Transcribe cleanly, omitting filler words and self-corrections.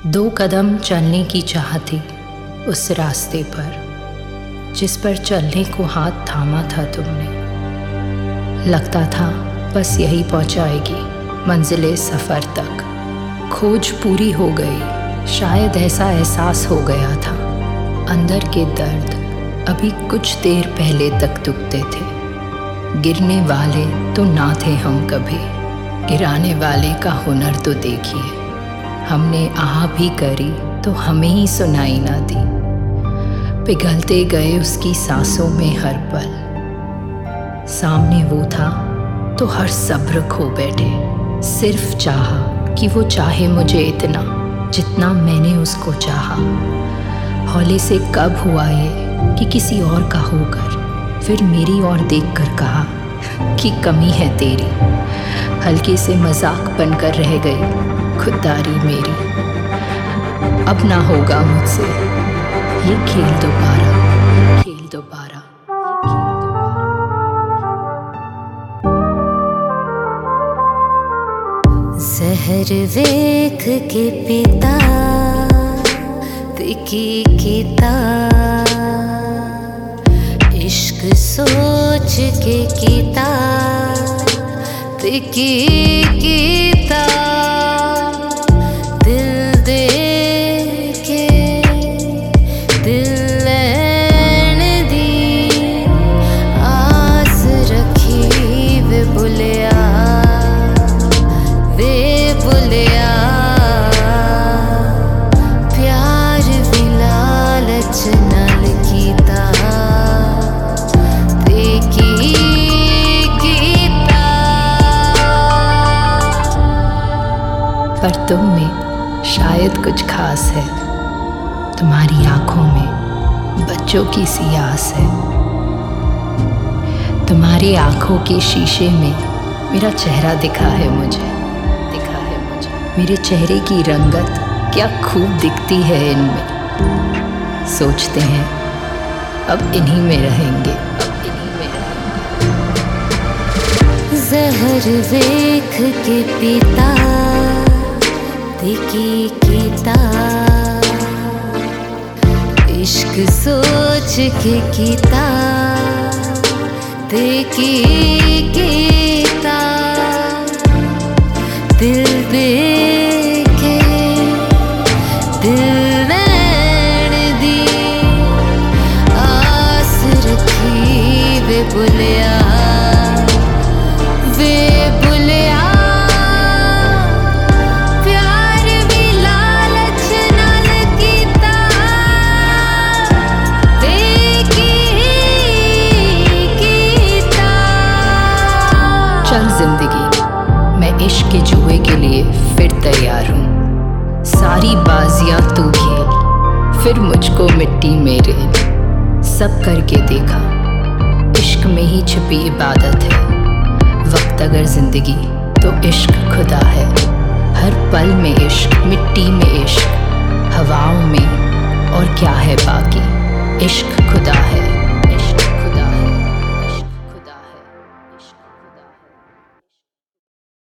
दो कदम चलने की चाह थी उस रास्ते पर जिस पर चलने को हाथ थामा था तुमने। लगता था बस यही पहुंचाएगी मंजिले सफ़र तक। खोज पूरी हो गई, शायद ऐसा एहसास हो गया था। अंदर के दर्द अभी कुछ देर पहले तक दुखते थे। गिरने वाले तो ना थे हम कभी, गिराने वाले का हुनर तो देखिए। हमने आह भी करी तो हमें ही सुनाई ना दी। पिघलते गए उसकी सांसों में हर पल। सामने वो था तो हर सब्र खो बैठे। सिर्फ चाहा कि वो चाहे मुझे इतना जितना मैंने उसको चाहा। हौले से कब हुआ ये कि किसी और का होकर फिर मेरी ओर देखकर कहा कि कमी है तेरी। हल्के से मजाक बनकर रह गई खुददारी मेरी। अब ना होगा मुझसे ये खेल दोबारा, खेल दोबारा। जहर वेख के पिता तिकी कीता, इश्क सोच के कीता तिकी कीता। दिल दे के दिल लैन दी, आस रखी वे बुलिया, वे बुलिया। प्यार भी लालच नाल कीता ते कीता। पर तुम में शायद कुछ खास है। तुम्हारी आंखों में बच्चों की सी आस है। तुम्हारी आंखों के शीशे में मेरा चेहरा दिखा है मुझे। मेरे चेहरे की रंगत क्या खूब दिखती है इनमें। सोचते हैं अब इन्हीं में रहेंगे, जहर वेख के पीता तिकी कीता, इश्क सोच के कीता तिकी कीता। दिल दे के दिल लैन दी, आस रखी वे बुलिया, वे बुलिया। प्यार भी लालच नाल कीता ते कीता। चल जिंदगी, मैं इश्क के जुए के लिए फिर तैयार हूँ। सारी बाजियां तू खेल, फिर मुझको मिट्टी में रेल। सब करके देखा, इश्क में ही छिपी इबादत है। वक्त अगर जिंदगी तो इश्क खुदा है। हर पल में इश्क मिट्टी में